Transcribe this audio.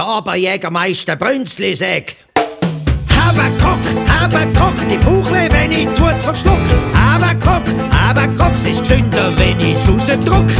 Oberjägermeister Brünzli sag. Habakuk, die Bauchweh, wenn ich tut verschluck. Habakuk, ist gesünder, wenn ich Suse druck.